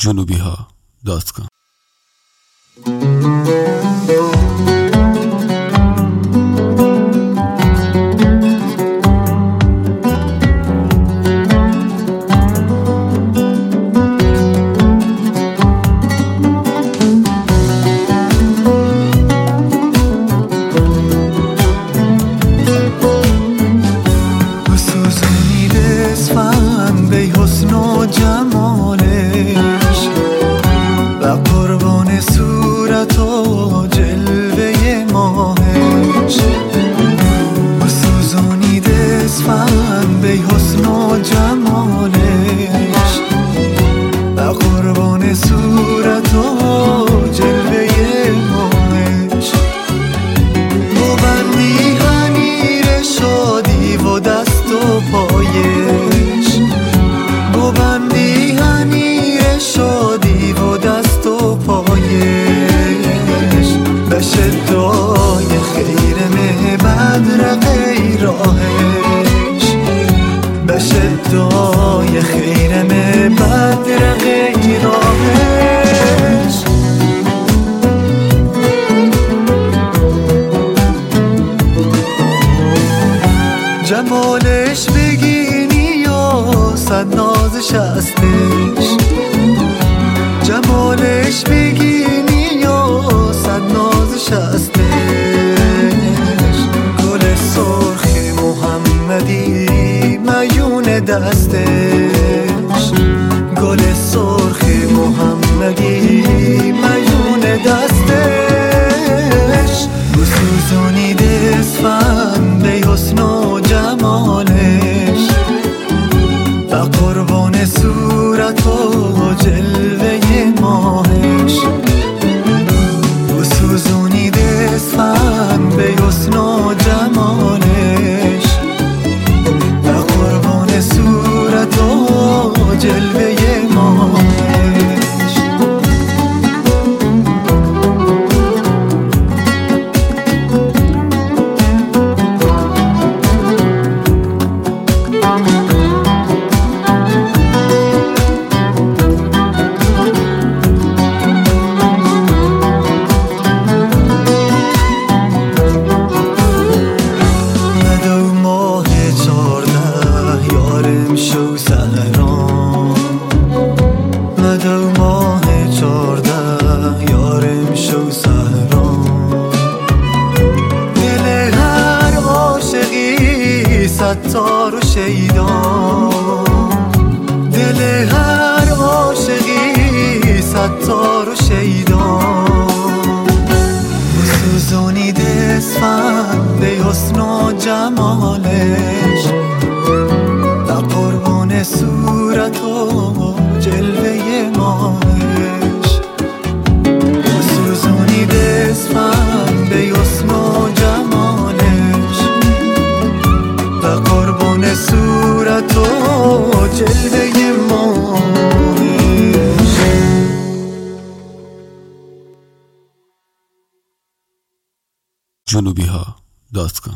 junubiha.com. جمالش و قربان صورت و جلوه ماهش بسوزونید اسفند به حسن و جمالش و قربان صورت و جلوه ماهش ببندی هنیر شادی و دست و پایش ببندی هنیر شادی و دست و پایش بشه دای خیر بدر غیراهش بشه دای خیر بدر غیراهش جمالش بگینی صد نازش هستش جمالش بگینی یا صد نازش هستش گل سرخ محمدی میون دستش گل سرخ محمدی میون دستش بسوزونید اسفند به حسن و جمالش و قربان صورت و جلوه ماهش بسوزونید اسفند به حسن و جمالش و قربان صورت و جلوه ماهش شو سهران مدو ماه 14 یارم شو سهران دل هر عاشقی ستار و شیدان دل هر عاشقی ستار و شیدان بسوزونید اسفند به حسن و جمالش قربان صورت و جلوه ماهش بسوزونید اسفند به حسن و جمالش و قربان صورت و جلوه ماهش junubiha.com.